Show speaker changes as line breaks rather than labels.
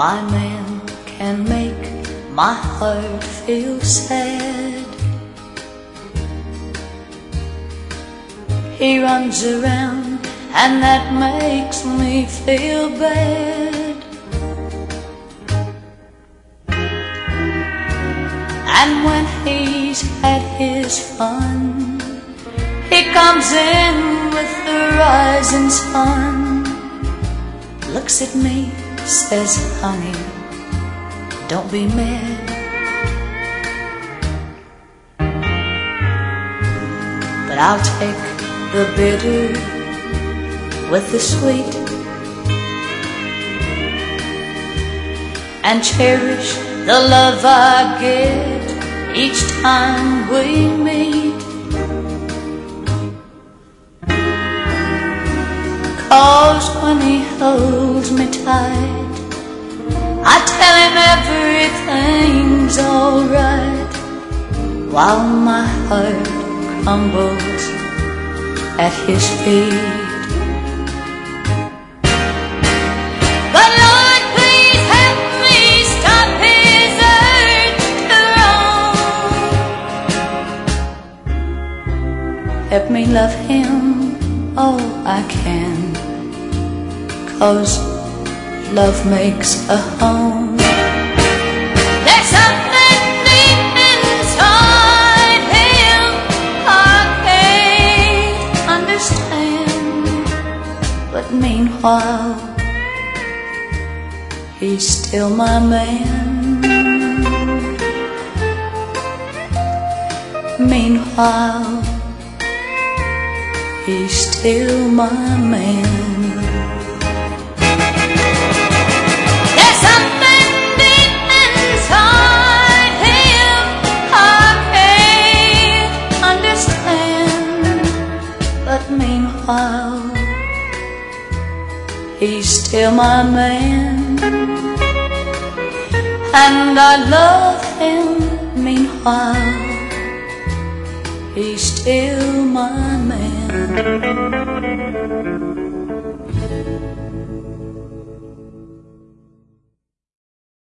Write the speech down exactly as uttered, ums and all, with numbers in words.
My man can make my heart feel sad. He runs around and that makes me feel bad. And when he's had his fun, he comes in with the rising sun, looks at me, says, honey, don't be mad. But I'll take the bitter with the sweet and cherish the love I get each time we meet. 'Cause when he holds me tight, I tell him everything's alright, while my heart crumbles at his feet. But Lord, please help me stop his urge to roam. Help me love him all I can, 'cause love makes a home. There's something deep inside him I can't understand, but meanwhile he's still my man. Meanwhile he's still my man. There's something deep inside him I can't understand, but meanwhile he's still my man. And I love him meanwhile he's still my man.